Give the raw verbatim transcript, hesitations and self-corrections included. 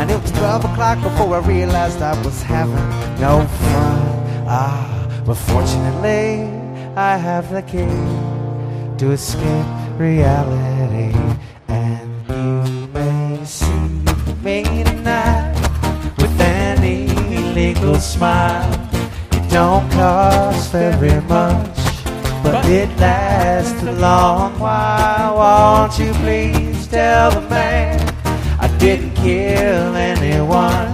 And it was twelve o'clock before I realized I was having no fun. Ah, but fortunately I have the key to escape reality. And you may see me tonight with an illegal smile. It don't cost very much, but it lasts a long while. Won't you please tell the man I didn't kill anyone?